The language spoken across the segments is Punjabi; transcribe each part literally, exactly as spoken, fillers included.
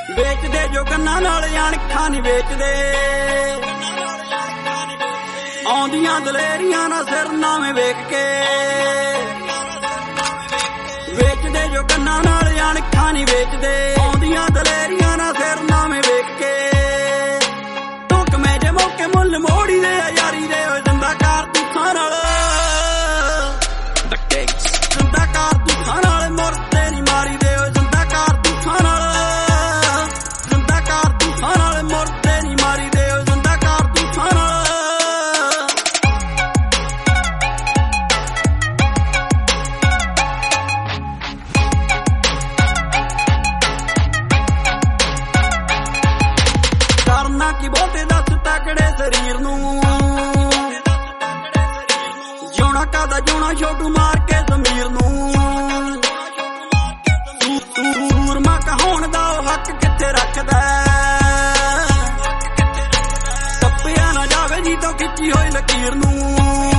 ਵੇਚਦੇ ਜੋ ਕੰਨਾਂ ਨਾਲ ਅਣਖਾਂ ਨੀ ਵੇਚਦੇ ਆਉਂਦੀਆਂ ਦਲੇਰੀਆਂ ਨਾ ਸਿਰ ਨਾਵੇਂ ਵੇਖ ਕੇ ਵੇਚਦੇ ਜੋ ਕੰਨਾਂ ਨਾਲ ਅਣਖਾਂ ਨੀ ਵੇਚਦੇ ਆਉਂਦੀਆਂ ਦਲੇਰੀਆਂ ਨਾ ਸਿਰ ਨਾਵੇਂ ਵੇਖ ਕੇ ਢੁਕਵੇਂ ਜੇ ਮੌਕੇ ਮੁੱਲ ਮੋੜੀ ਦੇ ਯਾਰੀ ਦੇ ਹੋਏ ਜਿੰਦਾ ਕਾਰਤੂਸਾਂ ਨਾਲ ਧੱਕੇ ਜਿੰਦਾ ਕਾਰਤੂਸਾਂ ਨਾਲ ਮੁਰਦੇ ਨੀ ਮਾਰੀ ਦੇ ਹੋਏ ਜਿੰਦਾ ਕਾਰਤੂਸਾਂ ਨਾਲ ਜਿੰਦਾ ਕਾਰਤੂਸਾਂ ਨਾਲ ਮੁਰਦੇ ਨੀ ਮਾਰੀ ਦੇ ਹੋਏ ਜਿੰਦਾ ਕਾਰਤੂਸਾਂ ਨਾਲ ਕਰਨਾ ਕੀ ਬਹੁਤੇ ਦੱਸ ਤਕੜੇ ਸਰੀਰ ਨੂੰ ਜਿਉਣਾ ਕਾਦਾ ਜਿਉਣਾ ਛੋਟੂ ਮਾਰ ਕੇ ਜ਼ਮੀਰ ਨੂੰ ਸੂਰਮਾ ਕਹਾਉਣ ਦਾ ਉਹ ਹੱਕ ਕਿੱਥੇ ਰੱਖਦਾ ਟੱਪਿਆ ਨਾ ਜਾਵੇ ਜੀ ਤੋਂ ਖਿੱਚੀ ਹੋਈ ਲਕੀਰ ਨੂੰ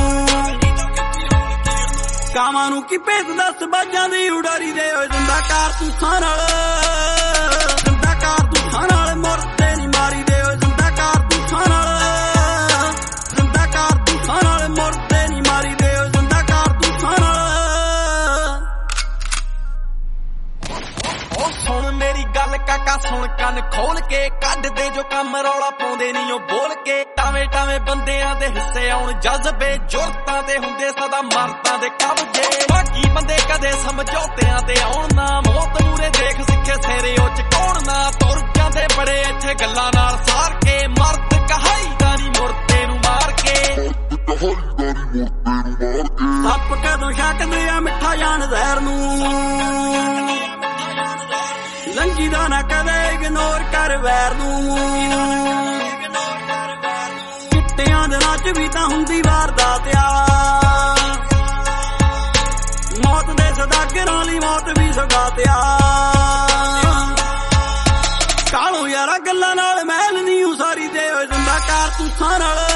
ਕਾਵਾਂ ਨੂੰ ਕੀ ਭੇਦ ਦੱਸ ਬਾਜਾਂ ਦੀ ਉਡਾਰੀ ਦੇ ਹੋਏ ਜਿੰਦਾ ਕਾਰਤੂਸਾਂ ਨਾਲ ਜਿੰਦਾ ਕਾਰਤੂਸਾਂ ਨਾਲ ਮੁਰਦੇ ਨੀ ਮਾਰੀ ਦੇ ਹੋਏ ਜਿੰਦਾ ਕਾਰਤੂਸਾਂ ਨਾਲ ਜਿੰਦਾ ਕਾਰਤੂਸਾਂ ਨਾਲ ਮੁਰਦੇ ਨੀ ਮਾਰੀ ਦੇ ਹੋਏ ਜਿੰਦਾ ਕਾਰਤੂਸਾਂ ਨਾਲ ਉਹ ਸੁਣ ਮੇਰੀ ਗੱਲ ਕਾਕਾ ਸੁਣ ਕੰਨ ਖੋਲ ਕੇ ਕੱਢ ਦੇ ਜੋ ਕੰਮ ਰੌਲਾ ਪਾਉਂਦੇ ਨੀ ਉਹ ਬੋਲ ਕੇ ਟਾਵੇਂ ਟਾਵੇਂ ਬੰਦਿਆਂ ਦੇ ਹਿੱਸੇ ਆਉਣ ਜਜ਼ਬੇ ਜੁਰਤਾਂ ਤੇ ਹੁੰਦੇ ਸਦਾ ਮਰਦਾਂ ਦੇ ਕਬਜੇ ਬਾਕੀ ਬੰਦੇ ਕਦੇ ਸਮਝੌਤਿਆਂ ਤੇ ਆਉਣ ਨਾ ਮੌਤ ਮੂਰੇ ਦੇਖ ਸਿੱਖੇ ਸਿਰੇ ਉਹ ਚਕਾਉਣ ਨਾ ਤੁਰ ਜਾਂਦੇ ਬੜੇ ਇੱਥੇ ਗੱਲਾਂ ਨਾਲ ਸਾਰ ਕੇ ਮਰਦ ਕਹਾਈਦਾ ਨੀ ਮੁਰਦੇ ਨੂੰ ਮਾਰ ਕੇ ਸੱਪ ਕਦੋਂ ਛਕਦੇ ਆ ਮਿੱਠਾ ਜਾਣ ਜ਼ਹਿਰ ਨੂੰ ਲੰਗੀ ਦਾ ਨਾ ਕਦੇ ਇਗਨੋਰ ਕਰ ਵੈਰ ਨੂੰ ਚਿੱਟਿਆਂ ਦੇ ਨਾਲ ਵੀ ਤਾਂ ਹੁੰਦੀ ਵਾਰਦਾਤ ਆ ਮੌਤ ਦੇ ਸਦਾਗਰਾਂ ਲਈ ਮੌਤ ਵੀ ਸਗਾਤ ਆ ਕਾਲੋ ਯਾਰਾ ਗੱਲਾਂ ਨਾਲ ਮਹਿਲ ਨਹੀਂ ਉਸਾਰੀ ਦੇ ਹੋਏ ਜਿੰਦਾ ਕਾਰਤੂਸਾਂ ਨਾਲ